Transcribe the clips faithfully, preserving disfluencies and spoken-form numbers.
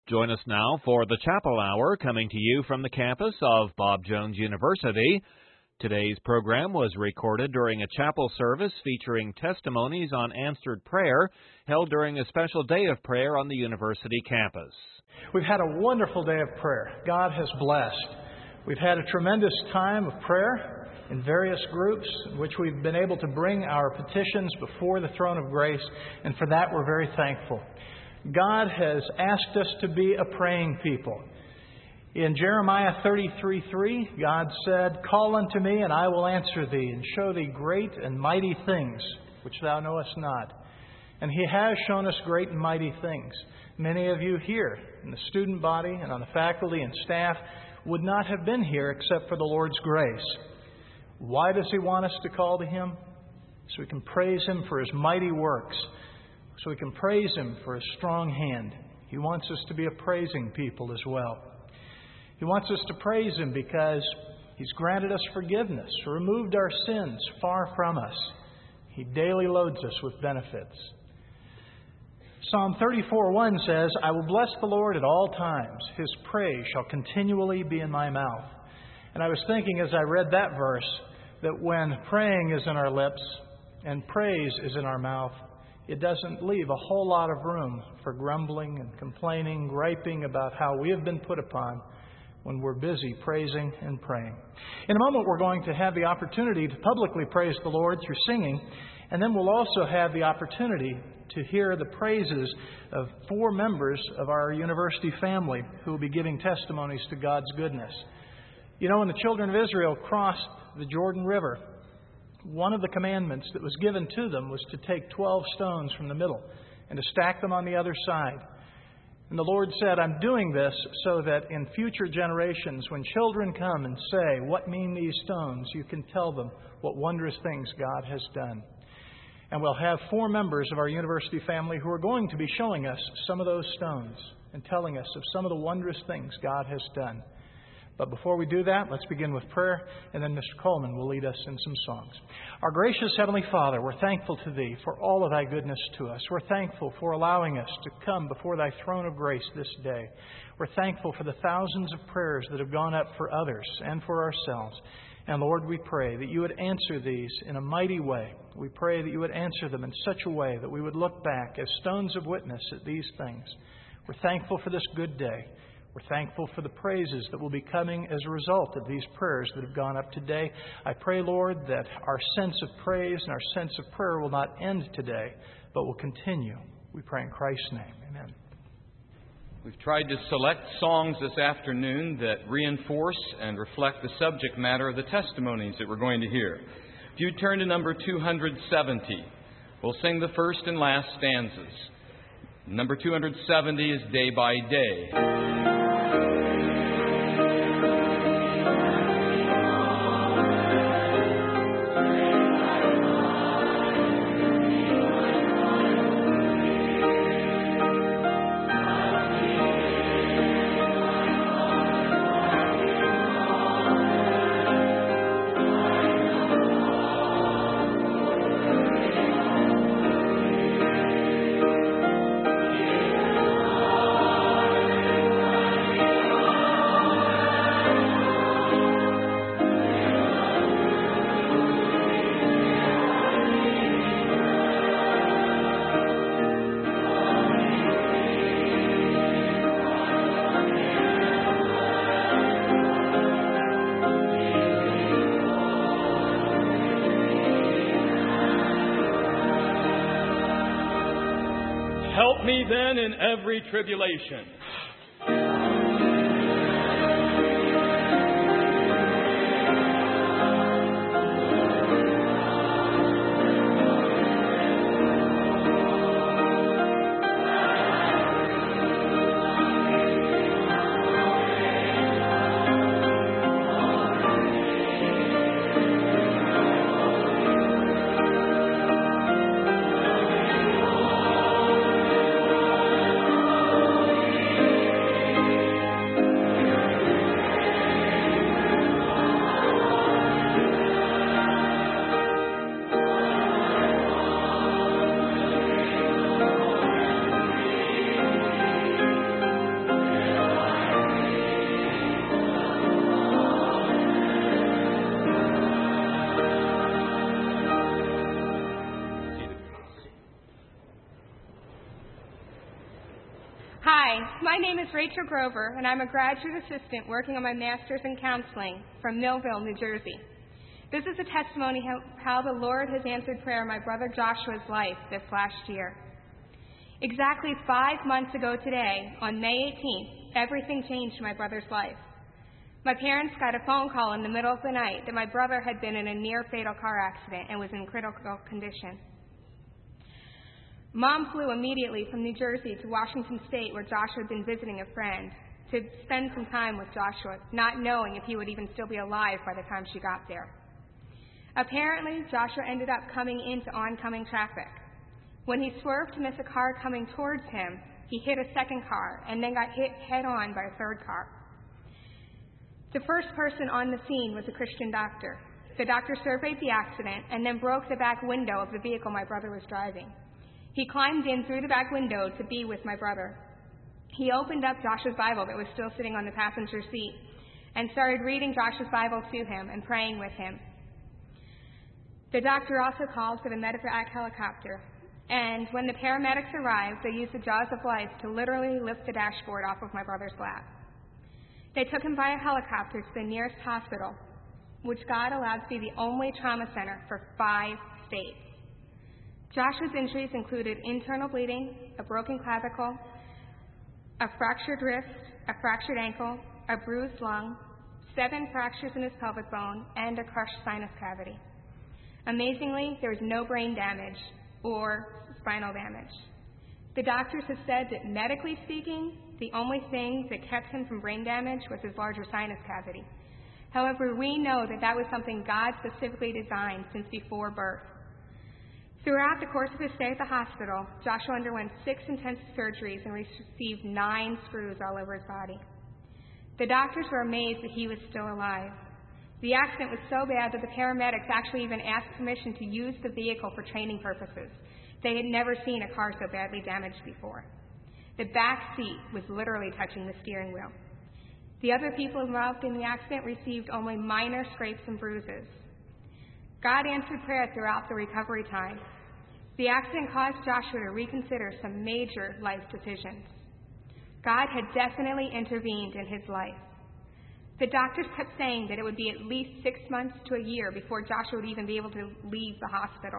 Join us now for the Chapel Hour, coming to you from the campus of Bob Jones University. Today's program was recorded during a chapel service featuring testimonies on answered prayer held during a special day of prayer on the university campus. We've had a wonderful day of prayer. God has blessed. We've had a tremendous time of prayer in various groups in which we've been able to bring our petitions before the throne of grace, and for that we're very thankful. God has asked us to be a praying people. In Jeremiah thirty-three three, God said, "Call unto me, and I will answer thee, and show thee great and mighty things, which thou knowest not." And He has shown us great and mighty things. Many of you here in the student body and on the faculty and staff would not have been here except for the Lord's grace. Why does He want us to call to Him? So we can praise Him for His mighty works. So we can praise Him for His strong hand. He wants us to be a praising people as well. He wants us to praise Him because He's granted us forgiveness, removed our sins far from us. He daily loads us with benefits. Psalm thirty-four one says, "I will bless the Lord at all times. His praise shall continually be in my mouth." And I was thinking as I read that verse that when praying is in our lips and praise is in our mouth, it doesn't leave a whole lot of room for grumbling and complaining, griping about how we have been put upon when we're busy praising and praying. In a moment, we're going to have the opportunity to publicly praise the Lord through singing, and then we'll also have the opportunity to hear the praises of four members of our university family who will be giving testimonies to God's goodness. You know, when the children of Israel crossed the Jordan River, one of the commandments that was given to them was to take twelve stones from the middle and to stack them on the other side. And the Lord said, "I'm doing this so that in future generations, when children come and say, 'What mean these stones?' you can tell them what wondrous things God has done." And we'll have four members of our university family who are going to be showing us some of those stones and telling us of some of the wondrous things God has done. But before we do that, let's begin with prayer, and then Mister Coleman will lead us in some songs. Our gracious Heavenly Father, we're thankful to Thee for all of Thy goodness to us. We're thankful for allowing us to come before Thy throne of grace this day. We're thankful for the thousands of prayers that have gone up for others and for ourselves. And Lord, we pray that You would answer these in a mighty way. We pray that You would answer them in such a way that we would look back as stones of witness at these things. We're thankful for this good day. We're thankful for the praises that will be coming as a result of these prayers that have gone up today. I pray, Lord, that our sense of praise and our sense of prayer will not end today, but will continue. We pray in Christ's name. Amen. We've tried to select songs this afternoon that reinforce and reflect the subject matter of the testimonies that we're going to hear. If you turn to number two hundred seventy, we'll sing the first and last stanzas. Number two hundred seventy is Day by Day. Help me then in every tribulation. Hi, my name is Rachel Grover, and I'm a graduate assistant working on my master's in counseling from Millville, New Jersey. This is a testimony how, how the Lord has answered prayer in my brother Joshua's life this last year. Exactly five months ago today, on May eighteenth, everything changed in my brother's life. My parents got a phone call in the middle of the night that my brother had been in a near-fatal car accident and was in critical condition. Mom flew immediately from New Jersey to Washington State, where Joshua had been visiting a friend, to spend some time with Joshua, not knowing if he would even still be alive by the time she got there. Apparently, Joshua ended up coming into oncoming traffic. When he swerved to miss a car coming towards him, he hit a second car and then got hit head-on by a third car. The first person on the scene was a Christian doctor. The doctor surveyed the accident and then broke the back window of the vehicle my brother was driving. He climbed in through the back window to be with my brother. He opened up Joshua's Bible that was still sitting on the passenger seat and started reading Joshua's Bible to him and praying with him. The doctor also called for the medevac helicopter, and when the paramedics arrived, they used the jaws of life to literally lift the dashboard off of my brother's lap. They took him by a helicopter to the nearest hospital, which God allowed to be the only trauma center for five states. Joshua's injuries included internal bleeding, a broken clavicle, a fractured wrist, a fractured ankle, a bruised lung, seven fractures in his pelvic bone, and a crushed sinus cavity. Amazingly, there was no brain damage or spinal damage. The doctors have said that medically speaking, the only thing that kept him from brain damage was his larger sinus cavity. However, we know that that was something God specifically designed since before birth. Throughout the course of his stay at the hospital, Joshua underwent six intensive surgeries and received nine screws all over his body. The doctors were amazed that he was still alive. The accident was so bad that the paramedics actually even asked permission to use the vehicle for training purposes. They had never seen a car so badly damaged before. The back seat was literally touching the steering wheel. The other people involved in the accident received only minor scrapes and bruises. God answered prayer throughout the recovery time. The accident caused Joshua to reconsider some major life decisions. God had definitely intervened in his life. The doctors kept saying that it would be at least six months to a year before Joshua would even be able to leave the hospital.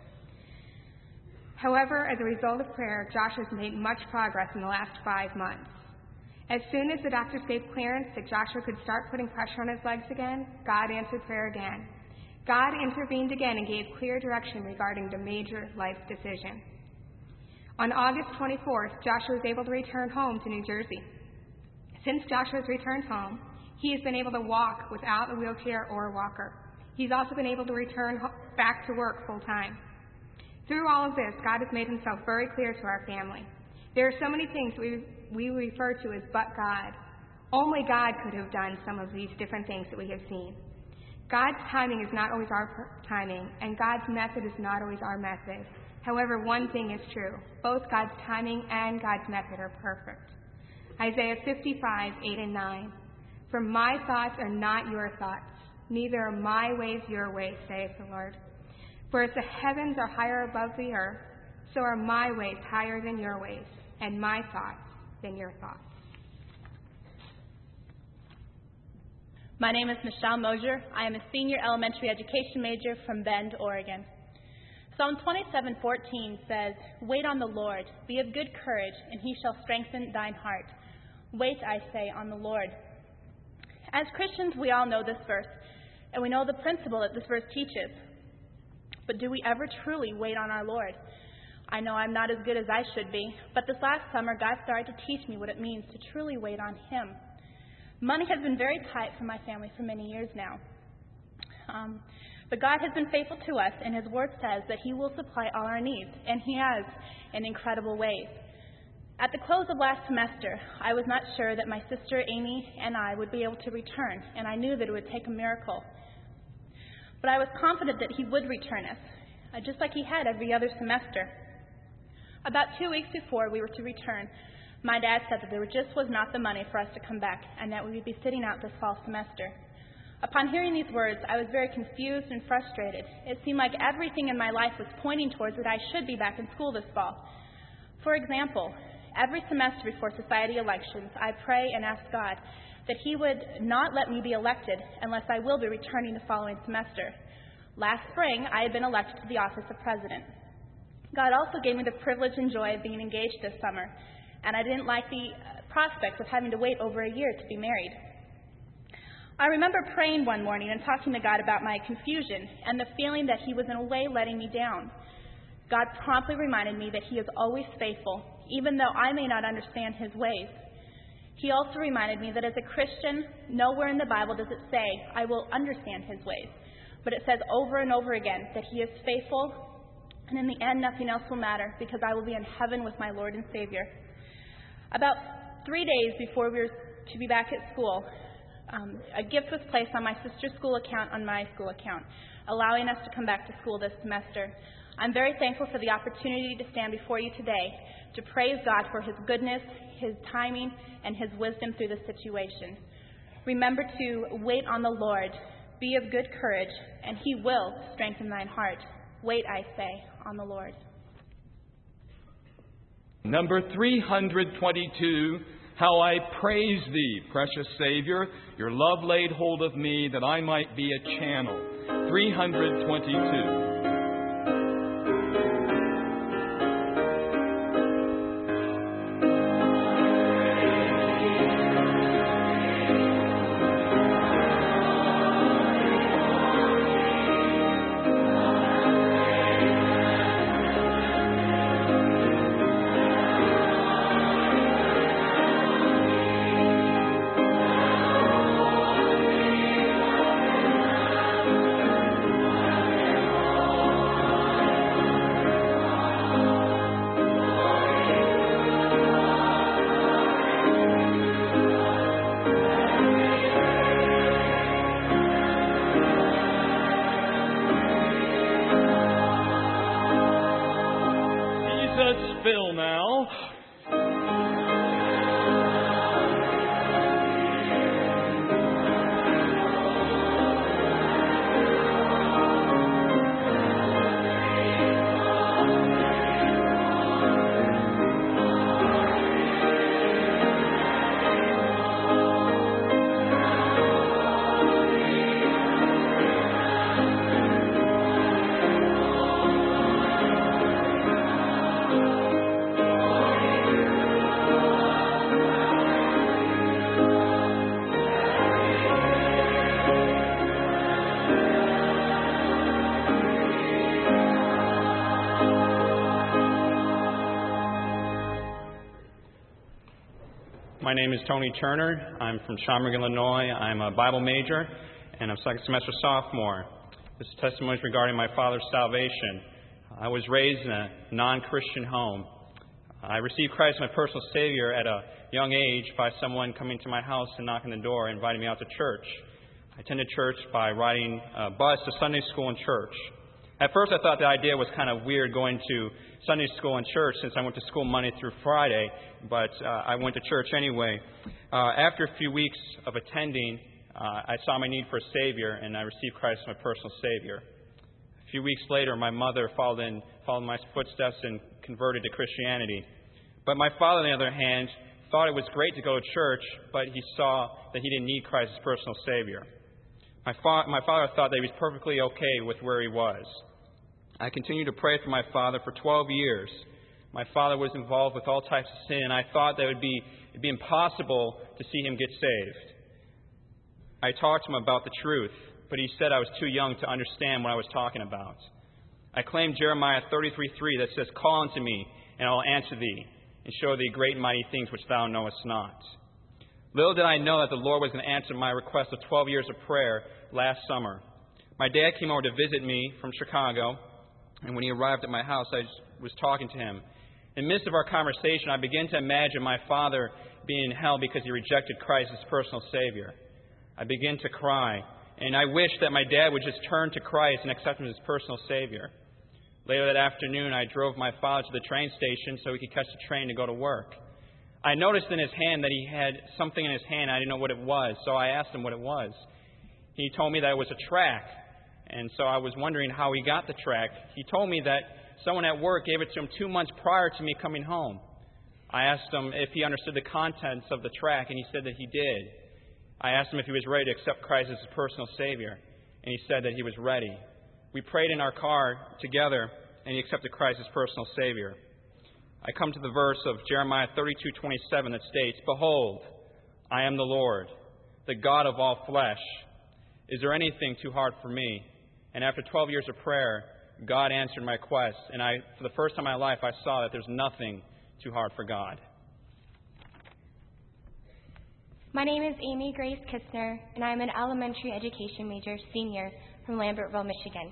However, as a result of prayer, Joshua has made much progress in the last five months. As soon as the doctors gave clearance that Joshua could start putting pressure on his legs again, God answered prayer again. God intervened again and gave clear direction regarding the major life decision. On August twenty-fourth, Joshua was able to return home to New Jersey. Since Joshua's returned home, he has been able to walk without a wheelchair or a walker. He's also been able to return back to work full time. Through all of this, God has made himself very clear to our family. There are so many things we, we refer to as but God. Only God could have done some of these different things that we have seen. God's timing is not always our timing, and God's method is not always our method. However, one thing is true. Both God's timing and God's method are perfect. Isaiah fifty-five, eight and nine. For my thoughts are not your thoughts, neither are my ways your ways, saith the Lord. For as the heavens are higher above the earth, so are my ways higher than your ways, and my thoughts than your thoughts. My name is Michelle Mosier. I am a senior elementary education major from Bend, Oregon. Psalm twenty-seven fourteen says, Wait on the Lord, be of good courage, and he shall strengthen thine heart. Wait, I say, on the Lord. As Christians, we all know this verse, and we know the principle that this verse teaches. But do we ever truly wait on our Lord? I know I'm not as good as I should be, but this last summer, God started to teach me what it means to truly wait on him. Money has been very tight for my family for many years now. Um, but God has been faithful to us, and his word says that he will supply all our needs, and he has in incredible ways. At the close of last semester, I was not sure that my sister Amy and I would be able to return, and I knew that it would take a miracle. But I was confident that he would return us, uh, just like he had every other semester. About two weeks before we were to return, my dad said that there just was not the money for us to come back, and that we would be sitting out this fall semester. Upon hearing these words, I was very confused and frustrated. It seemed like everything in my life was pointing towards that I should be back in school this fall. For example, Every semester before society elections, I pray and ask God that He would not let me be elected unless I will be returning the following semester. Last spring, I had been elected to the office of president. God also gave me the privilege and joy of being engaged this summer, and I didn't like the prospect of having to wait over a year to be married. I remember praying one morning and talking to God about my confusion and the feeling that He was in a way letting me down. God promptly reminded me that He is always faithful, even though I may not understand His ways. He also reminded me that as a Christian, nowhere in the Bible does it say, I will understand His ways. But it says over and over again that He is faithful, and in the end, nothing else will matter because I will be in heaven with my Lord and Savior. About three days before we were to be back at school, um, a gift was placed on my sister's school account on my school account, allowing us to come back to school this semester. I'm very thankful for the opportunity to stand before you today to praise God for His goodness, His timing, and His wisdom through this situation. Remember to wait on the Lord. Be of good courage, and He will strengthen thine heart. Wait, I say, on the Lord. Number three hundred twenty-two, How I Praise Thee, Precious Savior. Your love laid hold of me that I might be a channel. three hundred twenty-two. Fill now. My name is Tony Turner. I'm from Schaumburg, Illinois. I'm a Bible major, and I'm second semester sophomore. This testimony is regarding my father's salvation. I was raised in a non-Christian home. I received Christ as my personal Savior at a young age by someone coming to my house and knocking the door and inviting me out to church. I attended church by riding a bus to Sunday school and church. At first, I thought the idea was kind of weird going to Sunday school and church since I went to school Monday through Friday, but uh, I went to church anyway. Uh, after a few weeks of attending, uh, I saw my need for a Savior, and I received Christ as my personal Savior. A few weeks later, my mother followed in followed my footsteps and converted to Christianity. But my father, on the other hand, thought it was great to go to church, but he saw that he didn't need Christ as personal Savior. My, fa- my father thought that he was perfectly okay with where he was. I continued to pray for my father for twelve years. My father was involved with all types of sin, and I thought that it would be, it'd be impossible to see him get saved. I talked to him about the truth, but he said I was too young to understand what I was talking about. I claimed Jeremiah thirty-three three that says, "Call unto me, and I will answer thee, and show thee great and mighty things which thou knowest not." Little did I know that the Lord was going to answer my request of twelve years of prayer last summer. My dad came over to visit me from Chicago, and when he arrived at my house, I was talking to him. In the midst of our conversation, I began to imagine my father being in hell because he rejected Christ as personal Savior. I began to cry, and I wished that my dad would just turn to Christ and accept him as personal Savior. Later that afternoon, I drove my father to the train station so he could catch the train to go to work. I noticed in his hand that he had something in his hand. I didn't know what it was, so I asked him what it was. He told me that it was a tract, and so I was wondering how he got the tract. He told me that someone at work gave it to him two months prior to me coming home. I asked him if he understood the contents of the tract, and he said that he did. I asked him if he was ready to accept Christ as his personal Savior, and he said that he was ready. We prayed in our car together, and he accepted Christ as personal Savior. I come to the verse of Jeremiah thirty-two twenty-seven that states, "Behold, I am the Lord, the God of all flesh. Is there anything too hard for me?" And after twelve years of prayer, God answered my quest, and I, for the first time in my life, I saw that there's nothing too hard for God. My name is Amy Grace Kistner, and I'm an elementary education major senior from Lambertville, Michigan.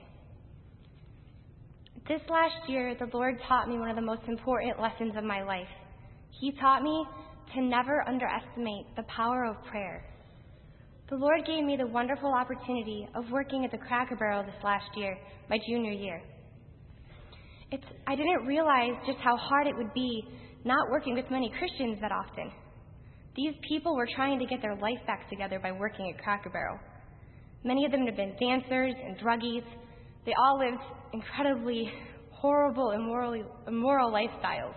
This last year, the Lord taught me one of the most important lessons of my life. He taught me to never underestimate the power of prayer. The Lord gave me the wonderful opportunity of working at the Cracker Barrel this last year, my junior year. It's, I didn't realize just how hard it would be not working with many Christians that often. These people were trying to get their life back together by working at Cracker Barrel. Many of them had been dancers and druggies. They all lived incredibly horrible, immoral, immoral lifestyles.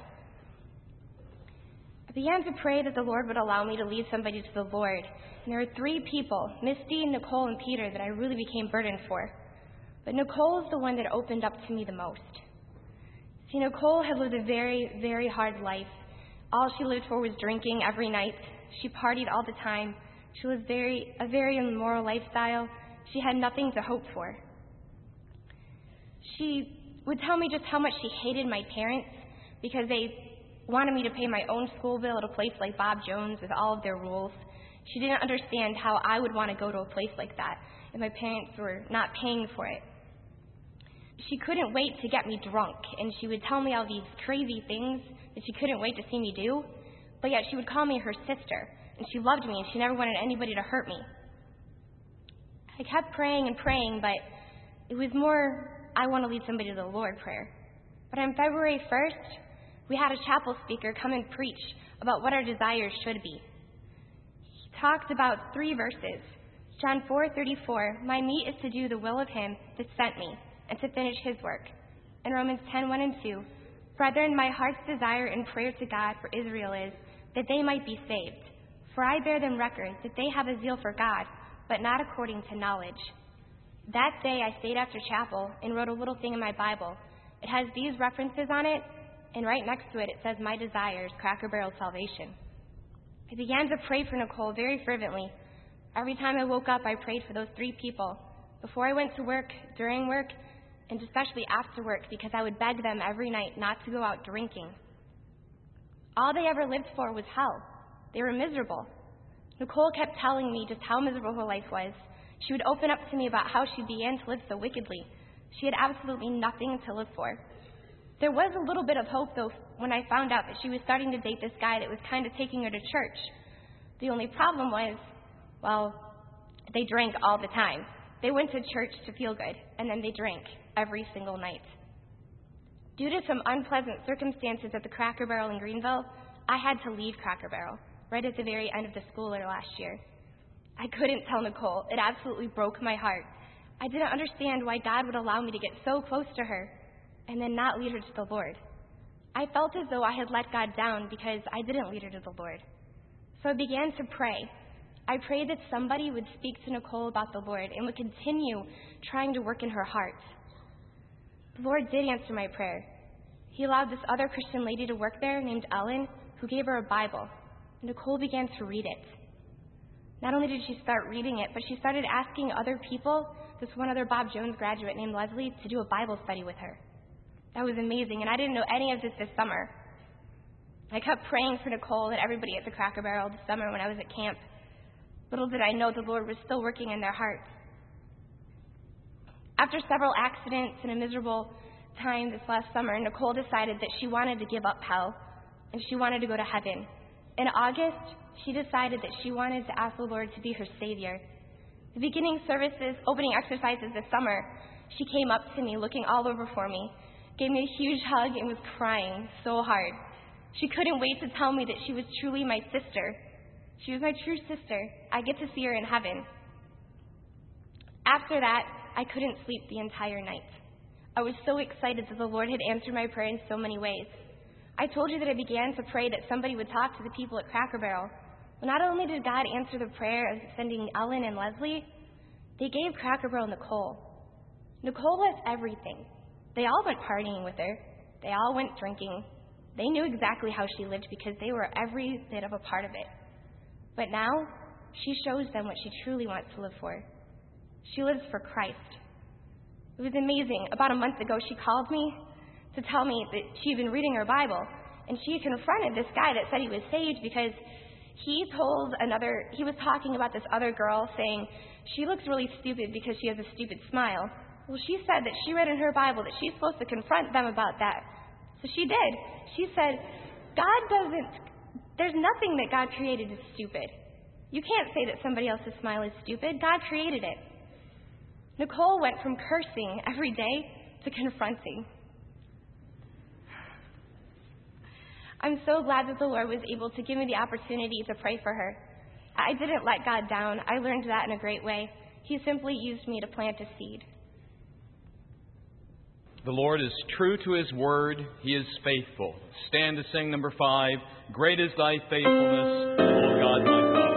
I began to pray that the Lord would allow me to lead somebody to the Lord. And there were three people, Misty, Nicole, and Peter, that I really became burdened for. But Nicole is the one that opened up to me the most. See, Nicole had lived a very, very hard life. All she lived for was drinking every night. She partied all the time. She was very a very immoral lifestyle. She had nothing to hope for. She would tell me just how much she hated my parents because they wanted me to pay my own school bill at a place like Bob Jones with all of their rules. She didn't understand how I would want to go to a place like that if my parents were not paying for it. She couldn't wait to get me drunk, and she would tell me all these crazy things that she couldn't wait to see me do, but yet she would call me her sister, and she loved me, and she never wanted anybody to hurt me. I kept praying and praying, but it was more, I want to lead somebody to the Lord prayer. But on February first, we had a chapel speaker come and preach about what our desires should be. He talked about three verses. John four thirty-four, "My meat is to do the will of him that sent me, and to finish his work." And Romans ten, one and two, "Brethren, my heart's desire and prayer to God for Israel is that they might be saved. For I bear them record that they have a zeal for God, but not according to knowledge." That day I stayed after chapel and wrote a little thing in my Bible. It has these references on it, and right next to it, it says, "My desires, Cracker Barrel salvation." I began to pray for Nicole very fervently. Every time I woke up, I prayed for those three people. Before I went to work, during work, and especially after work, because I would beg them every night not to go out drinking. All they ever lived for was hell. They were miserable. Nicole kept telling me just how miserable her life was. She would open up to me about how she began to live so wickedly. She had absolutely nothing to live for. There was a little bit of hope, though, when I found out that she was starting to date this guy that was kind of taking her to church. The only problem was, well, they drank all the time. They went to church to feel good, and then they drank every single night. Due to some unpleasant circumstances at the Cracker Barrel in Greenville, I had to leave Cracker Barrel right at the very end of the school year last year. I couldn't tell Nicole. It absolutely broke my heart. I didn't understand why God would allow me to get so close to her and then not lead her to the Lord. I felt as though I had let God down because I didn't lead her to the Lord. So I began to pray. I prayed that somebody would speak to Nicole about the Lord and would continue trying to work in her heart. The Lord did answer my prayer. He allowed this other Christian lady to work there named Ellen, who gave her a Bible. Nicole began to read it. Not only did she start reading it, but she started asking other people, this one other Bob Jones graduate named Leslie, to do a Bible study with her. That was amazing, and I didn't know any of this this summer. I kept praying for Nicole and everybody at the Cracker Barrel this summer when I was at camp. Little did I know the Lord was still working in their hearts. After several accidents and a miserable time this last summer, Nicole decided that she wanted to give up hell and she wanted to go to heaven. In August, she decided that she wanted to ask the Lord to be her Savior. The beginning services, opening exercises this summer, she came up to me looking all over for me, gave me a huge hug, and was crying so hard. She couldn't wait to tell me that she was truly my sister. She was my true sister. I get to see her in heaven. After that, I couldn't sleep the entire night. I was so excited that the Lord had answered my prayer in so many ways. I told you that I began to pray that somebody would talk to the people at Cracker Barrel. Well, not only did God answer the prayer of sending Ellen and Leslie, they gave Cracker Barrel Nicole. Nicole was everything. They all went partying with her. They all went drinking. They knew exactly how she lived because they were every bit of a part of it. But now, she shows them what she truly wants to live for. She lives for Christ. It was amazing. About a month ago, she called me to tell me that she'd been reading her Bible, and she confronted this guy that said he was saved because he told another, he was talking about this other girl saying, she looks really stupid because she has a stupid smile. Well, she said that she read in her Bible that she's supposed to confront them about that. So she did. She said, God doesn't, there's nothing that God created is stupid. You can't say that somebody else's smile is stupid. God created it. Nicole went from cursing every day to confronting. I'm so glad that the Lord was able to give me the opportunity to pray for her. I didn't let God down. I learned that in a great way. He simply used me to plant a seed. The Lord is true to His word. He is faithful. Stand to sing number five. Great is thy faithfulness, O God my Father.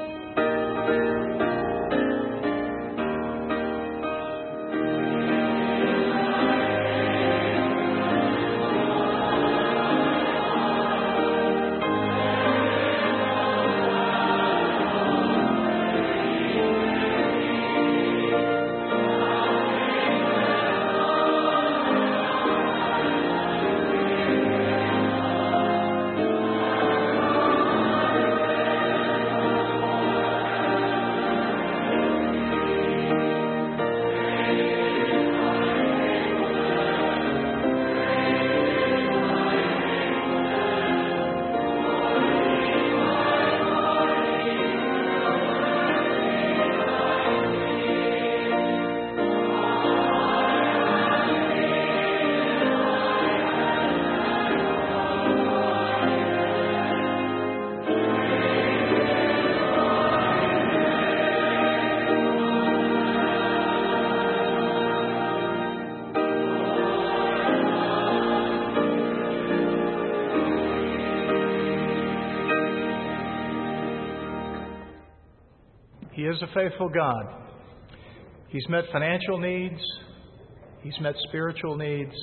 He is a faithful God. He's met financial needs. He's met spiritual needs.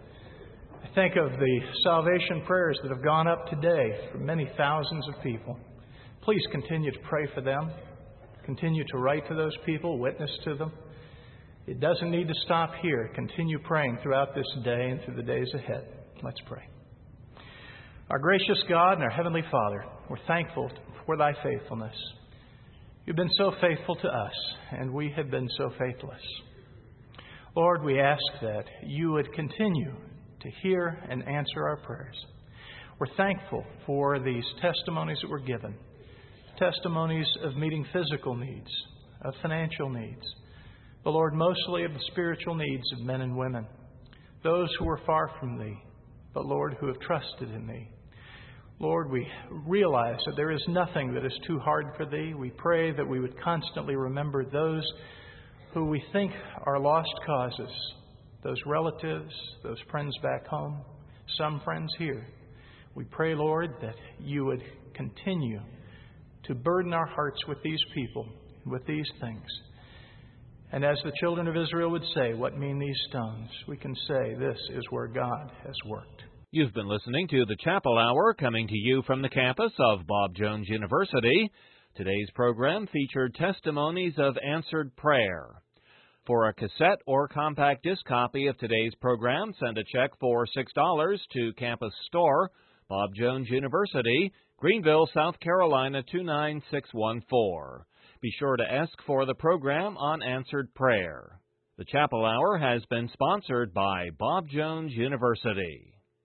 I think of the salvation prayers that have gone up today from many thousands of people. Please continue to pray for them. Continue to write to those people, witness to them. It doesn't need to stop here. Continue praying throughout this day and through the days ahead. Let's pray. Our gracious God and our Heavenly Father, we're thankful for Thy faithfulness. You've been so faithful to us, and we have been so faithless. Lord, we ask that You would continue to hear and answer our prayers. We're thankful for these testimonies that were given, testimonies of meeting physical needs, of financial needs, but Lord, mostly of the spiritual needs of men and women, those who are far from Thee, but Lord, who have trusted in Thee. Lord, we realize that there is nothing that is too hard for Thee. We pray that we would constantly remember those who we think are lost causes, those relatives, those friends back home, some friends here. We pray, Lord, that You would continue to burden our hearts with these people, with these things. And as the children of Israel would say, what mean these stones? We can say this is where God has worked. You've been listening to the Chapel Hour, coming to you from the campus of Bob Jones University. Today's program featured testimonies of answered prayer. For a cassette or compact disc copy of today's program, send a check for six dollars to Campus Store, Bob Jones University, Greenville, South Carolina two nine six one four. Be sure to ask for the program on Answered Prayer. The Chapel Hour has been sponsored by Bob Jones University.